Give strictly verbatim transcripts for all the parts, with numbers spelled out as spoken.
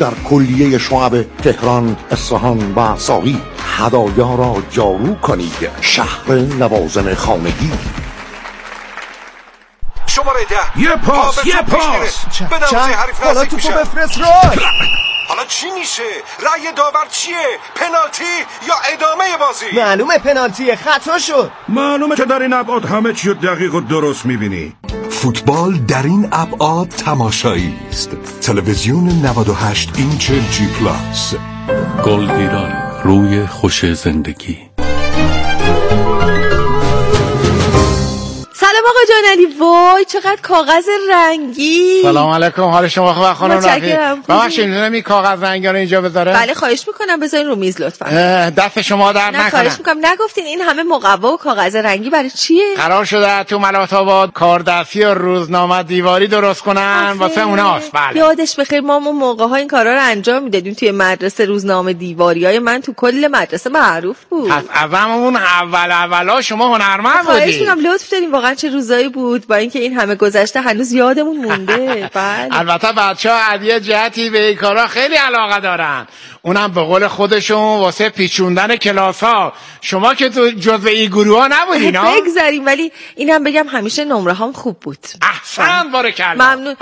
در کلیه شعب تهران، اصفهان و ساقی هدایا را جارو کنید. شهر لوازم خانگی. شماره ده یه پاس یه پاس بدم حریف حالا نزدیک توپو میشه. بفرست رای. حالا چی میشه؟ رأی داور چیه؟ پنالتی یا ادامه بازی؟ معلومه پنالتیه، خطا شد. معلومه که در این ابعاد همه چی دقیق و درست میبینی. فوتبال در این ابعاد تماشایی است. تلویزیون نود و هشت اینچ جی پلاس. گلگیران، روی خوش زندگی. سلام آقا جان علی. وای چقدر کاغذ رنگی. سلام علیکم، حال شما خوبه خانم رفیق؟ ببخشید می‌دونم این کاغذ رنگی رو اینجا بذاره؟ بله خواهش میکنم بذارین رو میز لطفا. دست شما درد نکنه. نه خواهش میکنم. نگفتین این همه مقوا و کاغذ رنگی برای چیه؟ قرار شده تو ملات آباد کاردستی و روزنامه دیواری درست کنن واسه اوناست. بله یادش بخیر ما اون موقع‌ها این کارا رو انجام میدادیم توی مدرسه. روزنامه دیواریای من تو کل مدرسه معروف بود. پس از همون اول اولا شما هنرمند بودید. خواهش میکنم لطف دارین. واقعا چه روزایی بود با اینکه این همه گذشته هنوز یادمون مونده. بله البته بچه‌ها از یه جهتی به این کارا خیلی علاقه دارن، اونم به قول خودشون واسه پیچوندن کلاس‌ها. شما که تو جزو این گروه‌ها نبودین ها؟ بگذاریم، ولی اینم بگم همیشه نمره هام خوب بود. احسن بارکالله. ممنون.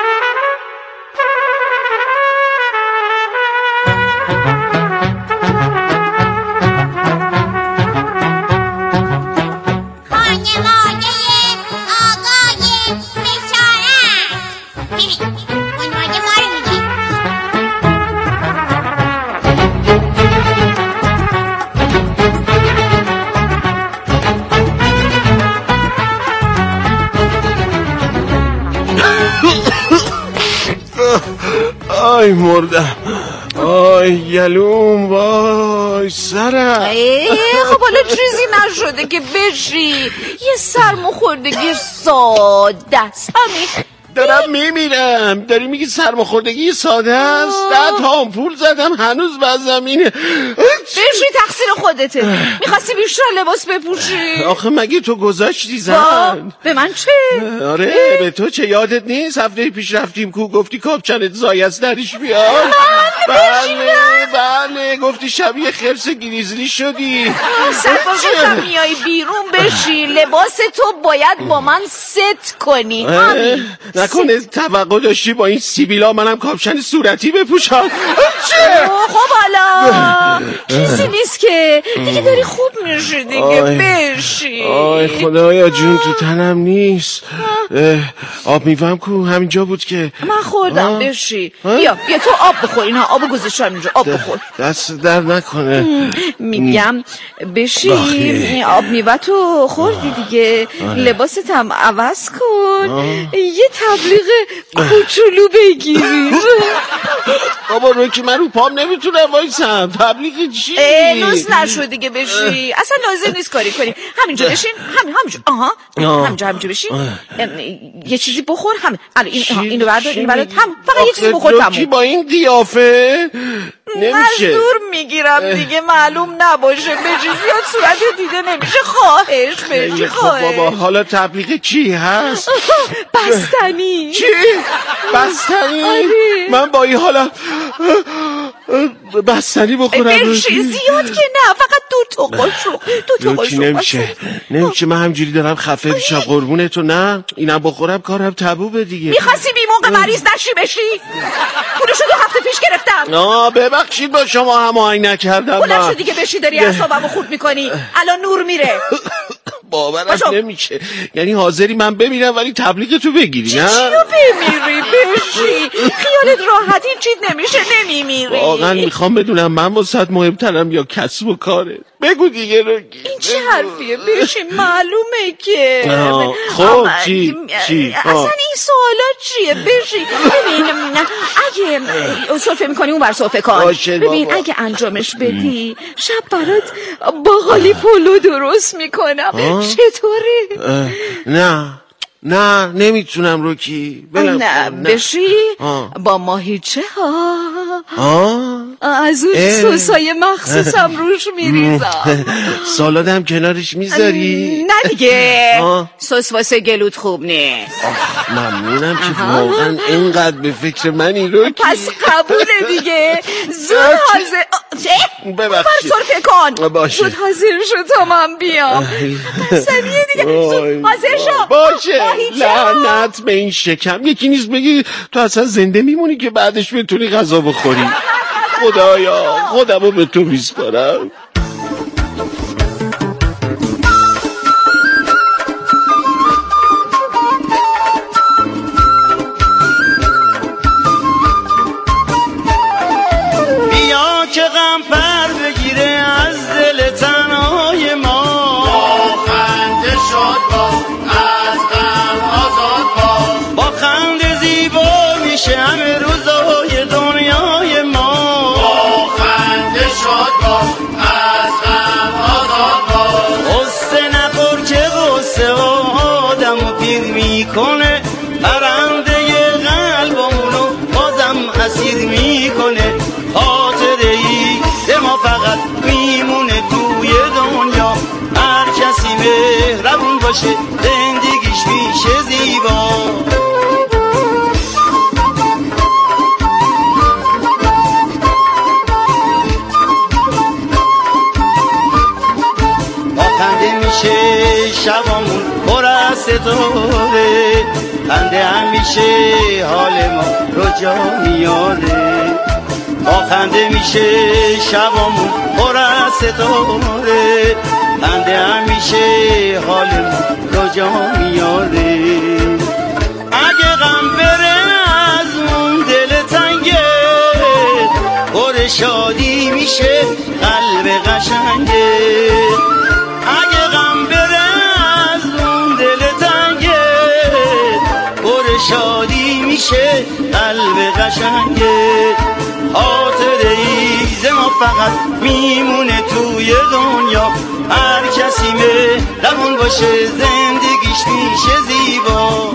آی مردم، آی گلوم، وای سرم. خب حالا چیزی نشده که بشی. یه سرماخوردگی ساده است همین. دارم میمیرم. داری میگی سرماخوردگی ساده است؟ ده تا آمپول زدم هنوز وزنم اینه. بشی تقصیر خودته. میخواستی بیشتر لباس بپوشی. آخه مگه تو گذاشتی زن؟ به من چه؟ آره اه؟ به تو چه یادت نیست؟ هفته پیش رفتیم کو گفتی کاپچنت زایست درش بیاد. بله بله گفتی شبیه خرس گریزلی شدی. سربازم میای بیرون بشی. لباس تو باید با من ست کنی. نکنه توقع داشتی با این سیبیلا منم کاپشن صورتی بپوشم؟ چه؟ خب حالا چیزی نیست که دیگه داری خوب میشی دیگه. بشی. آی خدایا جون تو تنم نیست. آب میوام کو همینجا بود که من خوردم. بشی. بیا بیا تو آب بخور. اینا آب گذاشتم اینجا. آب بخور. دست در نکنه. میگم بشی. آب میوه تو خوردی دیگه. لباست هم عوض کن. یه تبلیغ کوچولو بگیری. بابا روکی من رو پام نمیتونم وایسم. تبلیغ چی؟ لوس نشو دیگه. بشی. اصلا لازم نیست کاری کنی. همینجا بشین. همین همینجا. آها همینجا همینجا بشین. یه چیزی بخور. همین این اینو بردار. اینو بردار. هم فقط یه چیزی بخور. تموم. روکی با این قیافه نمیشه. مزدور میگیرم دیگه معلوم نباشه. بشی زیاد صورت دیده نمیشه. خواهش بشی. خواهش. بابا حالا تبلیغ چی هست؟ بستنی. چی؟ بستنی؟ من با این حالا بستنی بخورم. بشی زیاد که نه، فقط دو تا قاشق. دو تا قاشق نمیشه نمیشه. من همجوری دارم خفه میشم قربونه تو. نه اینم بخورم کارم تبوبه دیگه. میخواستی بی موقع مریض نشی بشی. پولشو دو هفته پیش گرفتم. آه ببخشید با شما هماهنگ نکردم. پولشو دیگه بشی. داری اعصابمو خورد میکنی. الان نور میره. باورم نمیشه. یعنی حاضری من بمیرم ولی تبلیغ تو بگیری؟ نه چیو بمیری بشی. خیالت راحت این چیز نمیشه. نمیمیری. واقعا میخوام بدونم من واسه مهمترم یا کسب و کاره. بگو دیگه رو. این چه حرفیه بشی؟ معلومه که. خب چی چی اصلا این سوالات چیه بشی؟ ببین اگه سرفه میکنی اون بر سرفه کن. ببین اگه انجامش بدی شب برات باقالی پلو درست میکنم. چطوری؟ نه نه نمیتونم روکی. نه بشی با ماهیچه ها. از اون سسای مخصوصم روش میریزم. سالادم کنارش میذاری؟ نه دیگه، سس واسه گلوت خوب نیست. ممنونم که واقعا اینقدر به فکر منی رو. پس قبوله دیگه. زود حاضر ببخشید سرفه کن. باشه. زود حاضر شو تا من بیام. ثانیه دیگه زود حاضر شو. باشه. لعنت به این شکم. یکی نیست بگی تو اصلا زنده میمونی که بعدش بتونی غذا بخوری. خدایا خودمو به تو میسپارم. بیا که غم پر بگیره از دل تنهای ما، خنده شاد باش از غم آزاد باش، با خنده زیبا میشه همه روزای دنیای ما، با خنده شاد باش از غم آزاد باش. قصه نخور که قصه آدمو پیر میکنه، پرنده قلبمونو بازم اسیر میکنه. خاطره ای به ما فقط میمونه توی دنیا، هر کسی مهربون باشه زندگیش میشه زیبا. با خنده میشه شبامون پر از ستاره، خنده همیشه حال ما رو جا میاره. با خنده میشه شبامون پر از ستاره، خنده همیشه حال ما رو جا میاره. اگه غم بره از اون دل تنگه، پر شادی میشه قلب قشنگه. اگه غم بره از اون دل تنگه، پر شادی میشه قلب قشنگه. خاطره ای ما فقط میمونه توی دنیا، هر کسی مهربون باشه زندگیش میشه زیبا.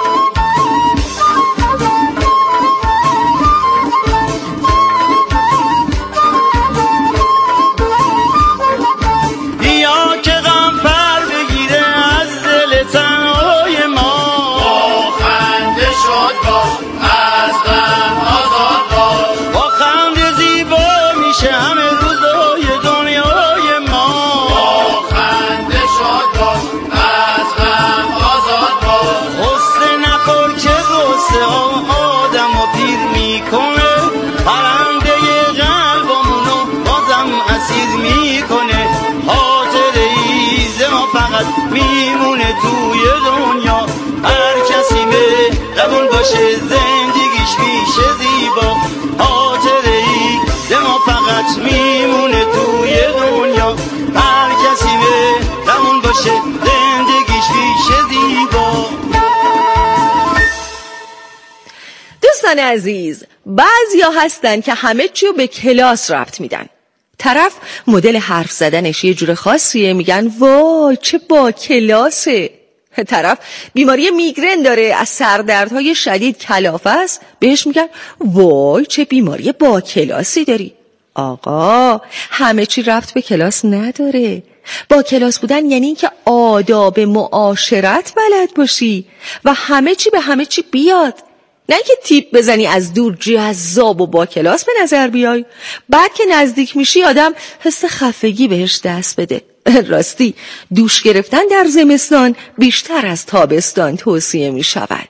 بیا که غم پر بگیره از دل تنهای ما، با خنده شاد باش از غم آزاد باش، با خنده زیبا میشه همه روزای دنیای ما، با خنده شاد باش از غم آزاد باش. قصه نخور که قصه آدمو پیر میکنه، پرنده قلبمونو بازم اسیر میکنه. خاطره ای ما فقط میمونه توی دنیا، هر کسی مهربون باشه زندگیش میشه زیبا. خاطره ای ما فقط میمونه توی دنیا، هر کسی مهربون باشه زندگیش میشه زیبا. دوستان عزیز، بعضیا هستن که همه چیو به کلاس ربط میدن. طرف مدل حرف زدنش یه جور خاصیه، میگن وای چه با کلاسه. طرف بیماری میگرن داره، از سردردهای شدید کلافه است، بهش میگن وای چه بیماری با کلاسی داری. آقا همه چی ربط به کلاس نداره. با کلاس بودن یعنی این که آداب معاشرت بلد باشی و همه چی به همه چی بیاد، نه که تیپ بزنی از دور جذاب و با کلاس به نظر بیای، بعد که نزدیک میشی آدم حس خفگی بهش دست بده. راستی دوش گرفتن در زمستان بیشتر از تابستان توصیه می شود.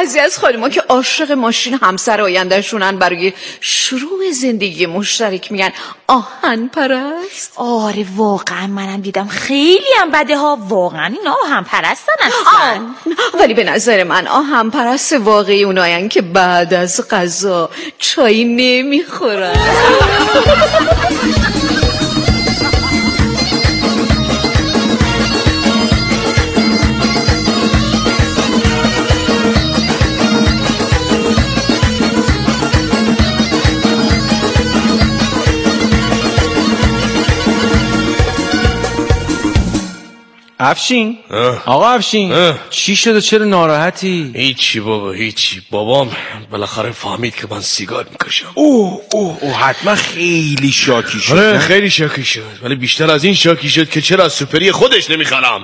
بعضی از خانم‌ها که عاشق ماشین همسر آینده‌شونن برای شروع زندگی مشترک میگن آهن پرست. آره واقعا منم دیدم خیلی هم بده ها، واقعا اینا آهن پرستن اصلا. ولی به نظر من آهن پرست واقعی اوناین که بعد از غذا چای نمیخورن. افشین آقا افشین چی شده چرا ناراحتی؟ هیچی بابا هیچی. بابام بالاخره فهمید که من سیگار میکشم. اوه اوه اوه حتما خیلی شاکی شد. آره خیلی شاکی شد، ولی بیشتر از این شاکی شد که چرا از سوپری خودش نمیخرم.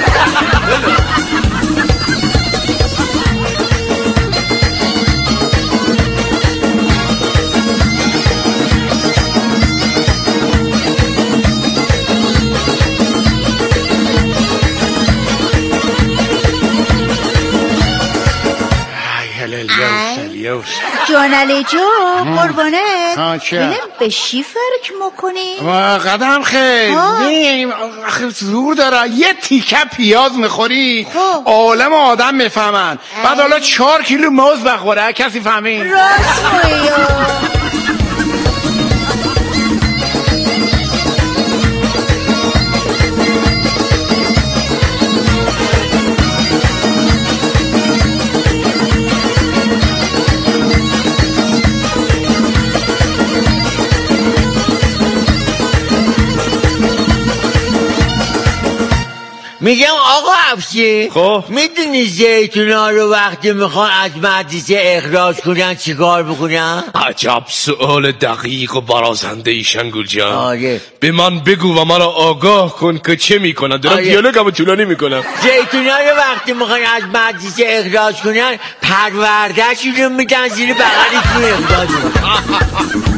جانالی جو قربانت بینم به چی فکر میکنی؟ قدم خیلی نیم آخه زور داره یه تیکه پیاز میخوری عالم آدم میفهمن، بعد حالا چهار کیلو موز بخوره کسی فهمین؟ راست میگی. میگم آقا افشین خب میدونی زیتونا رو وقتی میخوان از مدرسه اخراج کنن چیکار بکنن؟ عجب سؤال دقیق و برازنده ای شنگول جان. آره به من بگو و مرا آگاه کن که چه میکنن. دارم آره. دیالوگمو طولانی میکنم. زیتونا رو وقتی میخوان از مدرسه اخراج کنن پروردهشون رو میدن زیر بغلشون اخراج کنن.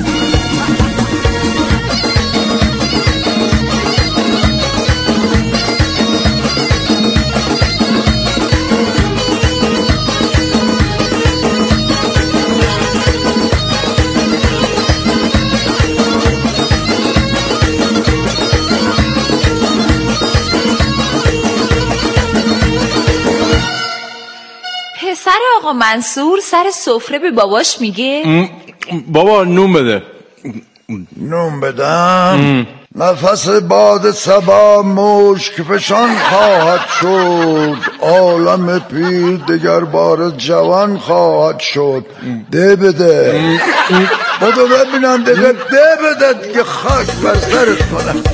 پسر آقا منصور سر سفره به باباش میگه بابا نون بده. نون بدم؟ نفس باد صبا مشک فشان خواهد شد، عالم پیر دگر بار جوان خواهد شد. ده بده بودو ببینم دیگه ده بده دیگه خاک بر سرت کنم.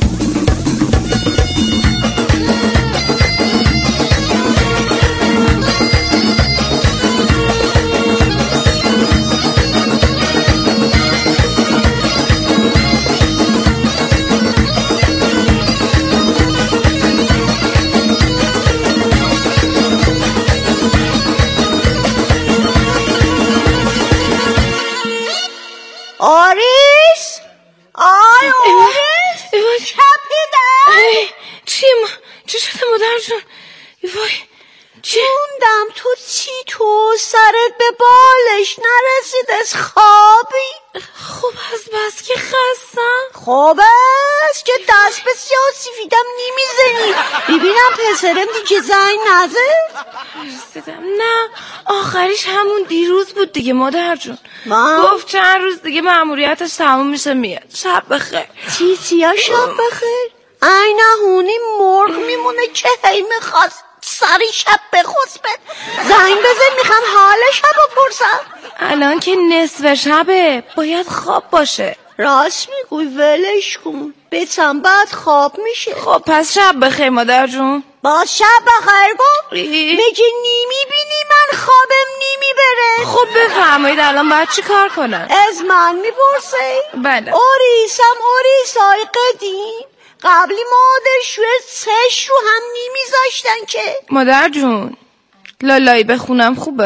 آریس آی آریس چپیدم چی ما چی شده مادر جون؟ وای موندم تو چی تو سرت به بالش نرسید از خوابی؟ خب از بس که خستم. خب است که دست به سیاسیفیدم نمیزنی. ببینم پسرم دیگه زنگ نزد؟ رسیدم نه آخریش همون دیروز بود دیگه مادر جون. من؟ گفت چند روز دیگه مأموریتش تموم میشه میاد. شب بخیر. چی چیا شب بخیر؟ ای نهونی مرغ میمونه که هی میخواست سری شب بخسبه. زنگ بزن میخوام حال شب بپرسم. الان که نصف شبه باید خواب باشه. راست میگوی ولش کن بچم بعد خواب میشه. خب پس شب بخیر مادر جون. با شب بخیر گفت میگه نیمی بینی من خوابم نیمی بره. خب بفرمایید الان باید چی کار کنن؟ از من میپرسی؟ بله. اوریسم اوریسای قدیم قبلی مادر شوه سش رو هم نیمیزاشتن که. مادر جون لالایی بخونم خوبه؟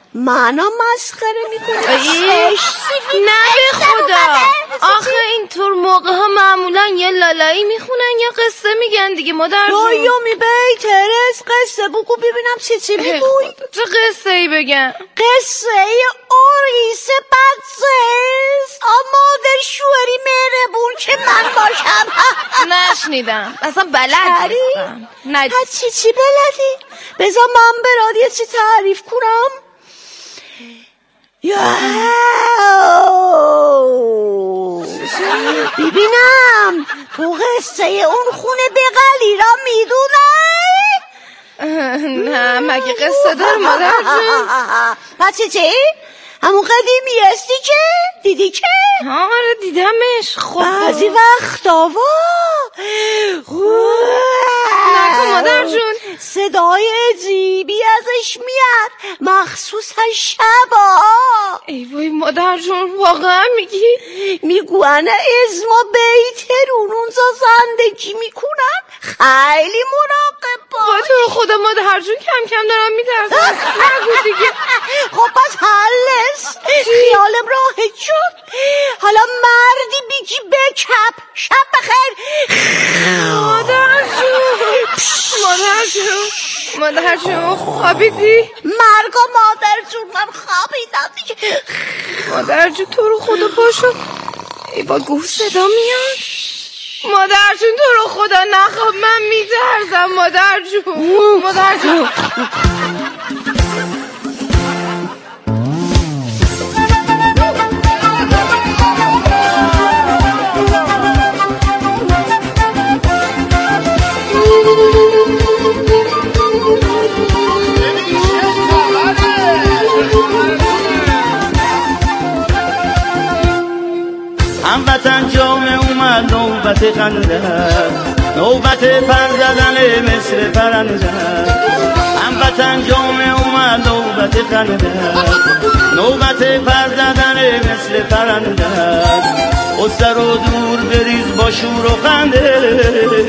منو مسخره میکنه. نه به خدا، آخه اینطور موقع ها معمولا یا لالایی میخونن یا قصه میگن دیگه مادر جون. رویو میبی ترس قصه بگو ببینم چی چی میگوی. چه قصه ای بگن؟ قصه اوریس بدزز مادر شوهری مهربون که من باشم. نشنیدم اصلا بلد نیستم. ندید چی چی بلدی؟ بذار من برات یه چی تعریف کنم. ببینم تو قصه اون خونه بغلی را میدونی؟ نه مگه قصه دار مادر جون؟ پس چی؟ همون قدیمی هستی که دیدی که؟ آره دیدمش. خب بعضی وقتا وا نکن مادر جون. صدای عجیبی ازش میاد مخصوصا شبا. ای وای مادر جون واقعا میگی؟ میگوان از ما بیترون اونجا زندگی میکنن خیلی مراقب باش. تو خدا مادر جون کم کم دارم میترسم. نگو دیگه. خب پس حلش خیالم راحت شد. حالا مردی بیگی بکپ شب بخیر. مادر جون مادر جون مادر جون خوابیدی؟ مرگا مادر جون من خوابیدم دیگه. مادر جون تو رو خدا پاشو. ای با گفت صدا میاد. مادر جون تو رو خدا نخواب من میترسم. مادر جون مادر جون هموطن جامعه اومد نوبت خنده، نوبت پر زدن مثل پرنده. هموطن جامعه اومد نوبت خنده، نوبت پر زدن مثل پرنده. خسته رو دور بریز با شور و خنده،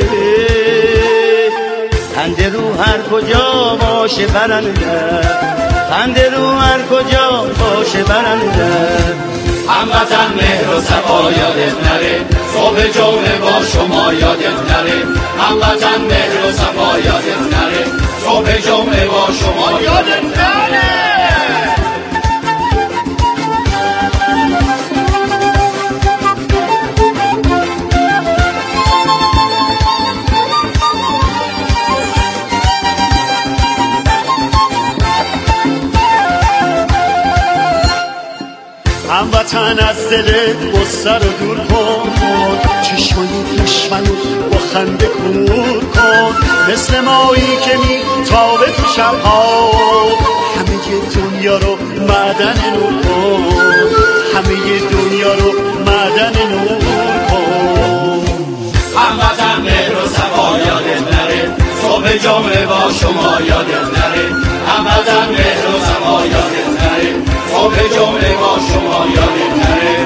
خنده رو هر کجا باشه پرنده، خنده رو هر کجا باشه پرنده. هموطن مهر و صفا یادت نره، صبح جمعه با شما یادت نره. هموطن مهر و صفا یادت نره، صبح جمعه با شما یادت نره. هموطن از دل غصه رو دور کن، چشمای دشمنو با خنده کور کن. مثل مایی که میتابه تو شبها، همه دنیا رو معدن نور کن، همه دنیا رو معدن نور کن. هموطن مهر و صفا یادت نره، صبح جمعه با شما یادت نره. هموطن مهر و صفا یادت نره، صبح جمعه با شما یادت نره.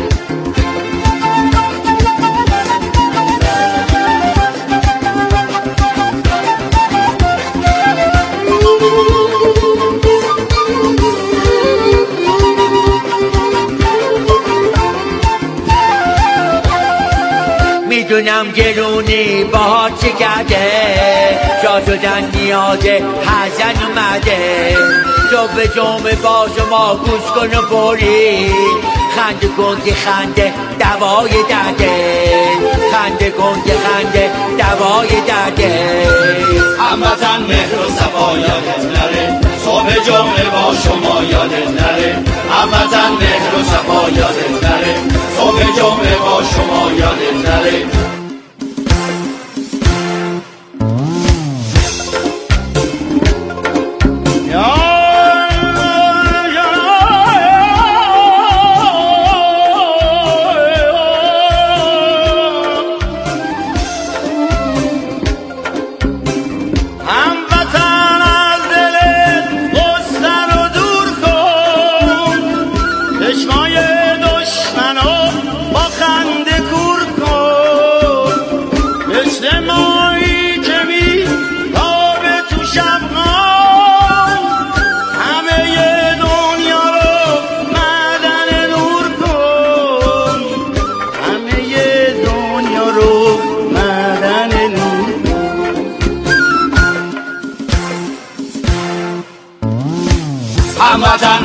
میدونم گرونی باها چه کرده، جا شدن نیازه حزن اومده. صبح جمعه با شما گوش کن و بوری، خنده کن که خنده دوای درده، خنده کن که خنده دوای درده. هموطن مهر و صفا یادت نره، صبح جمعه با شما یادت نره. هموطن مهر و صفا یادت نره، صبح جمعه با شما یادت نره. هموطن از دل غصه رو دور کن،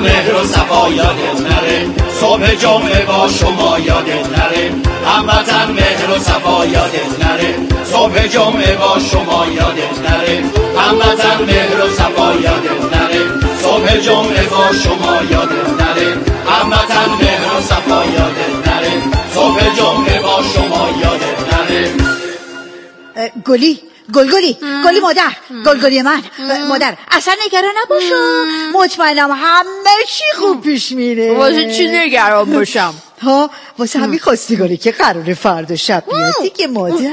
مهر و صفا یادت نره صبح جمعه با شما یادت نره هموطن مهر و صفا یادت نره صبح جمعه با شما یادت نره هموطن مهر و صفا یادت نره صبح جمعه با شما یادت نره هموطن مهر و صفا یادت نره صبح جمعه با شما یادت نره. گلی گلگلی گلی مادر گلگلی من مادر اصلا نگران نباشم مطمئنم همه چی خوب پیش میره. واسه چی نگران باشم؟ ها واسه همین خواستگاری که قراره فردا شب بیاد دیگه مادر.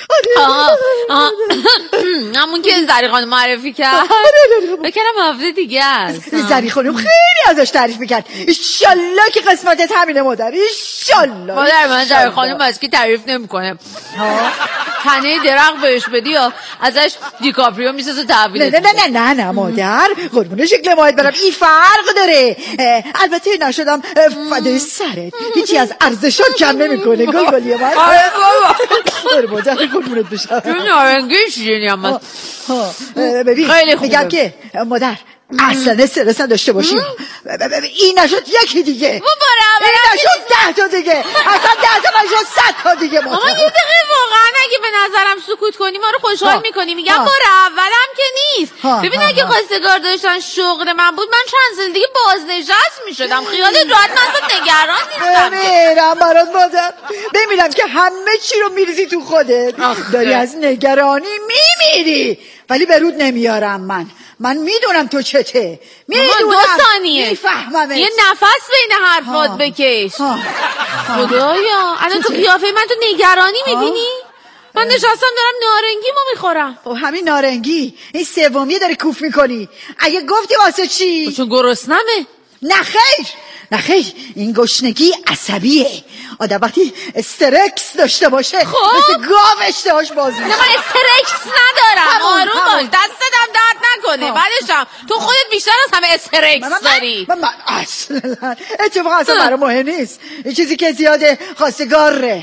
همون که زری خانم معرفی کرد بکنم هفته دیگه است. زری خانم خیلی ازش تعریف میکرد. ایشالله که قسمتت همینه مادر ایشالله. مادر من زری خانم از که تعریف نمیکنه تنه درق بهش بدی یا ازش دیکاپریو میسازه تحویل. نه نه نه نه نه مادر قربون شکل ماهت برم این فرق داره. البته نشدم فدای سرت هیچی از ارزشات کم نمیکنه گلگلی من. آره بابا مادر قربونت بشم. تو نارنگی شیرینی هم ببین میگم که مادر اصلا استرس نداشته باشیم. این نشد یکی دیگه این نشد ده تا دیگه اصلا ده تا نشد صد تا دیگه. اما یه دقیقه واقعا اگه به نظرم سکوت کنی ما رو خوشحال میکنی. میگم بار اولم که نیست. ببین اگه خواستگار داشتن شغل من بود من چند سال دیگه بازنشست میشدم. خیالت راحت من اصلا نگران نیستم. بمیرم برات مادر بمیرم که همه چی رو میریزی تو خودت. داری از نگرانی میمیری ولی به رود نمیارم. من من میدونم تو چته میدونم دو ثانیه میفهمم یه نفس بین حرفات بکش. خدایا الان تو قیافه من تو نگرانی میبینی؟ من نشستم دارم نارنگیمو میخورم. خب همین نارنگی این سومیه داری کوف میکنی. اگه گفتی واسه چی؟ چون گرسنمه. نه خیر نه خیر این گشنگی عصبیه. آدم وقتی استرکس داشته باشه مثل گاو اشتهاش باز میشه. نه من استرکس ندارم آروم باش دستتم درد نکنه. بعدشم تو خودت بیشتر از همه استرکس داری. من من اصلا اتفاقا اصلا برای مهم نیست. این چیزی که زیاده خواستگاره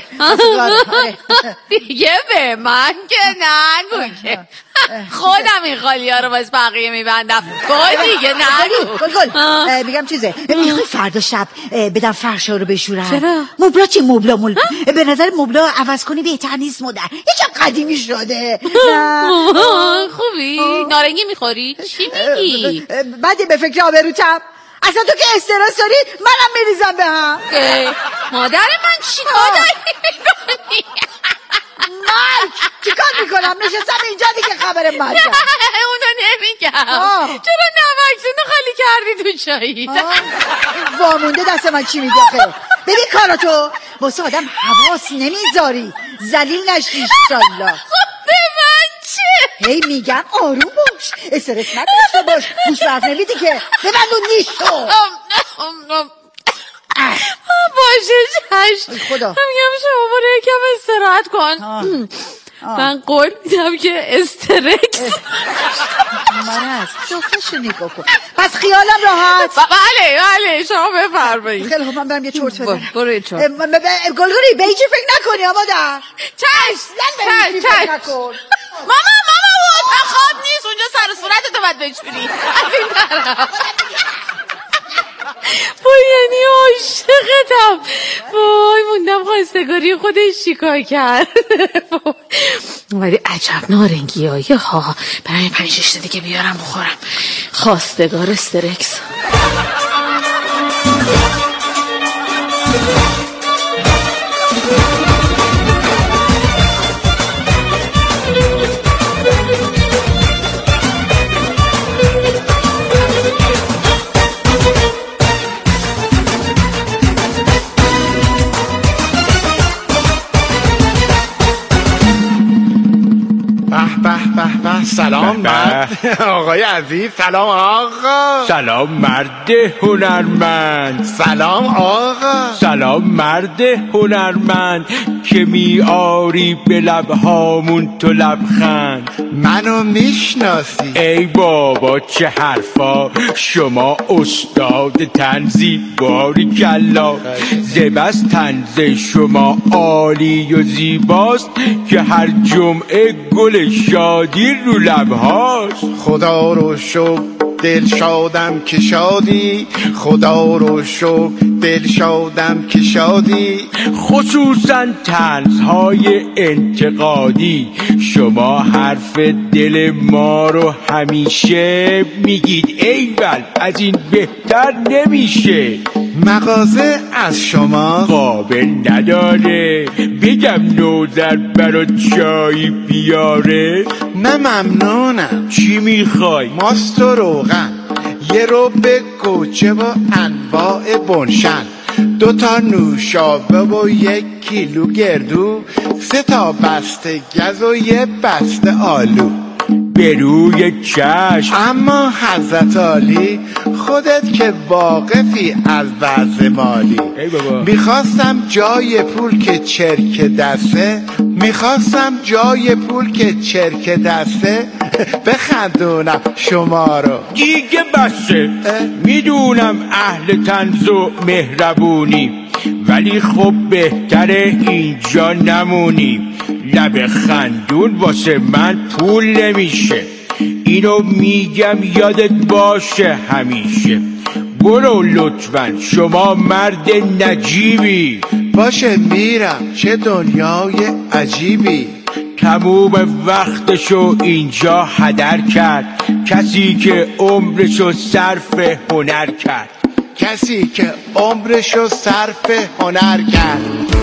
دیگه به من که نگو که خودم این خالی ها رو باز بقیه میبندم. تو دیگه نگو. گل گل میگم چیزه میخوای فردا شب بدم فرشا رو بشورم؟ چرا؟ مبلا چی مبلا مول به نظر مبلا عوض کنی بهتر نیست مادر یه جا قدیمی شده. خوبی؟ نارنگی میخوری؟ چی میگی؟ بعدی به فکر آبروتم اصلا تو که استرس داری منم میریزم به هم. مادر من چی کار داری میکنی؟ مرگ چی کار میکنم؟ نشستم اینجا دیگه خبر مرگ اونو نمیگم. چرا نمکتونو خالی کردی تو چایی؟ وامونده دست من چی میگه؟ ببین کاراتو واسه آدم حواس نمیذاری ذلیل نشی انشالله. به من چه؟ هی میگم آروم باش استرس نداشته باش گوش برف نمیدی که ببند اون نیشتو. باشه چشم خدا میگم شما برو یکم استراحت کن. من قول میدم که استرکس مرز جفتشو نگاه کن پس خیالم راحت. بله بله شما بفرمایید. خیلی خوب من برم یه چرت بزنم. برو یه چرت. گلگلی به هیچی فکر نکنی آبا در چشم چشم چشم. ماما ماما اون خواب نیست اونجا سر و صورتتو باید بچوری از این طرف. وای یعنی عاشقتم. وای موندم خواستگاری خودش چیکار کرد. ولی عجب نارنگی هایی ها. برای پنج شش دیگه بیارم بخورم. خواستگار استرکس. به به سلام مرد آقای عزیز. سلام آقا. سلام مرد هنرمند. سلام آقا. سلام مرد هنرمند که میاری به لبهامون تو لبخند. منو میشناسی؟ ای بابا چه حرفا. شما استاد تنزی باری کلا. زبست تنز شما عالی و زیباست که هر جمعه گل شادی رو لبهاست. خدا رو شکر دل شادم که شادی، خدا رو شکر دل شادم که شادی. خصوصا طنزهای انتقادی، شما حرف دل ما رو همیشه میگید ایول از این بهتر نمیشه. مغازه از شما قابل نداره بگم نوزر برا چای بیاره؟ نه ممنونم. چی میخوای؟ ماست و روغن، یه ربع گوجه و انواع بنشن، دو تا نوشابه و یک کیلو گردو، سه تا بسته گز و یه بسته آلو. به روی چشم. اما حضرت عالی خودت که واقفی از وضع مالی، میخواستم جای پول که چرک دسته، میخواستم جای پول که چرک دسته بخندونم شما رو. دیگه بسه، میدونم اهل طنز و مهربونی، ولی خب بهتره اینجا نمونی. لب خندون واسه من پول نمیشه، اینو میگم یادت باشه همیشه. برو لطفاً شما مرد نجیبی. باشه میرم، چه دنیای عجیبی. تموم وقتشو اینجا هدر کرد کسی که عمرشو صرف هنر کرد. کسی که عمرشو صرف هنر کرد.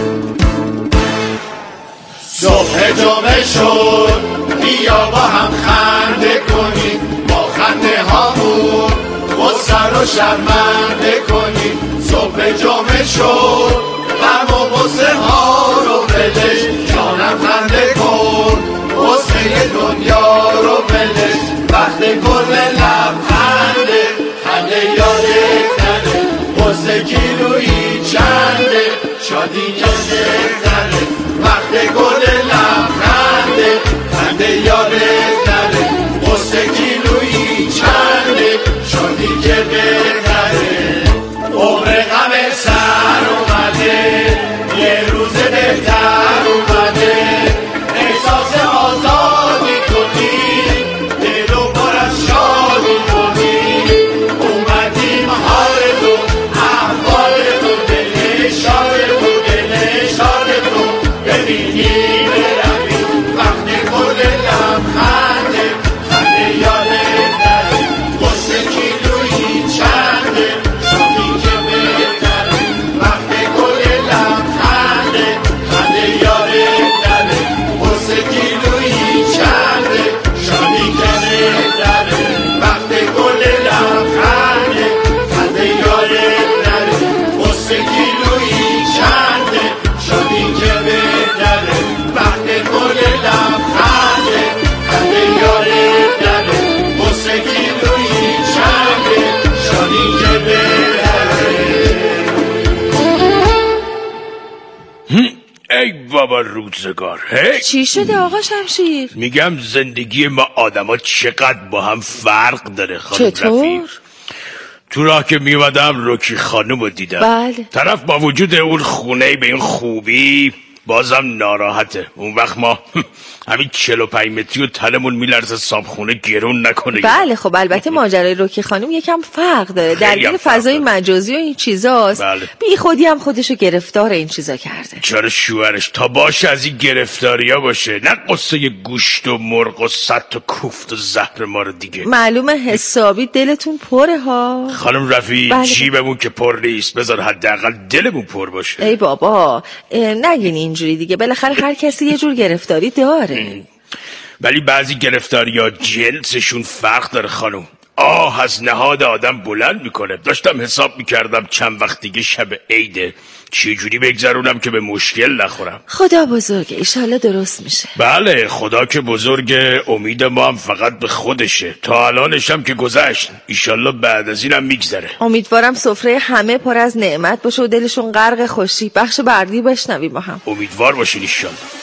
صبح جمعه شد بیا با هم خنده کنیم، با خنده هامون غصه رو شرمنده کنیم. صبح جمعه شد غم و غصه ها رو بلش، جانم خنده کن غصه دنیا رو بلش. وقت گل لبخنده خنده یادت نره، غصه کیلویی چنده شادی یادت نره. وقت گل لبخنده خنده یادت نره، غصه کیلویی چنده شادی که بهتره. عمر غم سر اومده، یه روز بهتر اومده، احساس آزادی کنی، دل و پر از شادی کنی. اومدیم حال تو احوال تو، دل شاد تو دل شاد تو ببینی بروی. وقت گل لبخنده خنده یادت نره، غصه کیلویی چنده شادی که بهتره. وقت گل لبخنده خنده یادت نره، غصه کیلویی چنده شادی که بهتره. وقت گل لبخنده خنده یادت نره، غصه کیلویی چنده شادی که بهتره. وقت گل لبخنده خنده یادت نره، غصه کیلویی چنده شادی که بهتره. ای بابا روزگار. هی چی شده آقا شمشیر؟ میگم زندگی ما آدما چقدر با هم فرق داره خانم رفیق. چطور؟ تو راه که میومدم روکی خانم رو دیدم. بله. طرف با وجود اون خونه به این خوبی بازم ناراحته. اون وقت ما همین چهل و پنج متری و تنمون میلرزه صابخونه گرون نکنه. بله خب البته ماجرای روکی خانم یکم فرق داره، درگیر فضای مجازی و این چیزاست. بله. بی خودی هم خودشو گرفتار این چیزا کرده. چرا شوهرش تا باشه از این گرفتاریا باشه، نه قصه گوشت و مرغ و سط و کوفت و زهر ما رو دیگه. معلومه حسابی دلتون پره ها خانم رفیع. بله. جیبمون که پر نیست، بذار حداقل دلمون پر باشه. ای بابا نگین اینجوری دیگه، بالاخره هر کسی یه جور گرفتاری داره. ولی بعضی گرفتاری‌ها جنسشون فرق داره خانم. آه از نهاد آدم بلند میکنه. داشتم حساب میکردم چند وقت دیگه شب عیده، چه جوری بگذرونم که به مشکل نخورم. خدا بزرگه، ایشالله درست میشه. بله خدا که بزرگه، امید ما هم فقط به خودشه. تا الانش هم که گذشت، ایشالله بعد از اینم میگذره. امیدوارم سفره همه پر از نعمت باشه و دلشون غرق خوشی. بخش بعدی بشنویم با هم. امیدوار باشین ایشالله.